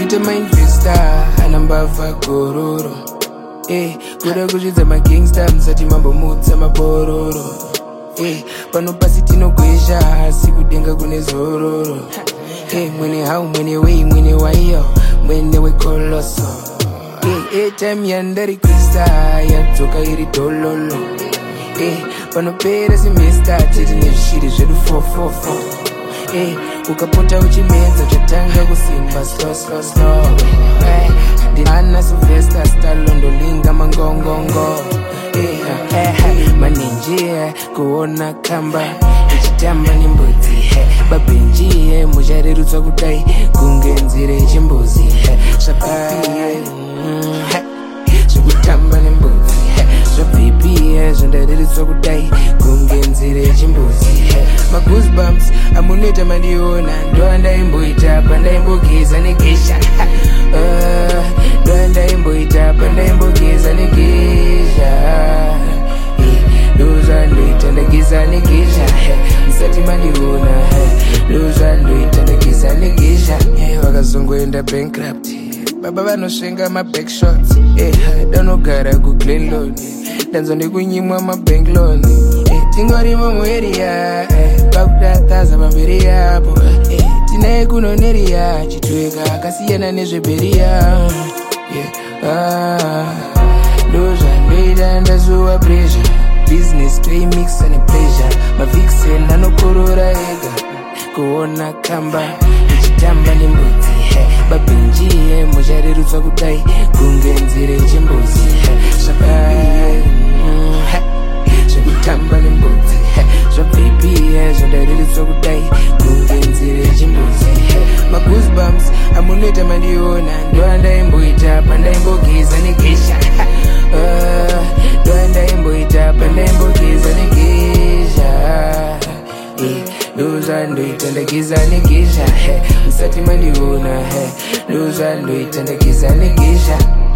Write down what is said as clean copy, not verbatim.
kuita mainvesta anambava gororo. Kuda kuzvidza magangsta musati mambomutsa mabororo. Pano pasi tinogwezha asi kudenga kune zororo. Mwene hau mwene wei mwene waiyo mwene wekoloso. Time yandari krista yadzoka iri dololo. Panopera semester tete nezvishiri zvedu 444. Ukapota uchimedza chatanga kusimba slow. Ndina Sylvester Stallone mangongongo. Manenjia kuona kamba ichitamba nembudzi. Babenjie mucharerutswa kudai kunge nzira yechimbuzi. Zvekutamba nembudzi zvabhipi zvandarerutswa kudai kunge nzira yechimbuzi. Magoosebumps amunoita mandiona ndoandaimboita pandaimbogeza negesha. Ndoandaimboita pandaimbogeza negesha. Ndozvandoita ndageza negesha musati mandiona. Ndozvandoita ndageza negesha. Vakazongoenda bankrupt baba vanosvenga mabackshots. Danogara kuGlenlord danzo ndikunyimwa mabank loan. Tingori mumueria pakutataza pamberi yapo. Tinaye kunoneria chitweka akasiyana nezveberia. Ndozvandoita ndazuwa pressure business toimix ane pleasure. Mavixen anokorora ega kuona kamba ichitamba nembudzi. Babenjie mucharerutswa kudai kunge nzira yechimbuzi. Zvekutamba nembudzi zvabhipi zvandarerutswa kudai kunge nzira yechimbuzi. Magoosebumps amunoita mandiona ndoandaimboita pandaimbogeza negesha. Ndoandaimboita pandaimbogeza negesha. Ndozvandoita ndageza negesha musati mandiona. Ndozvandoita ndageza negesha.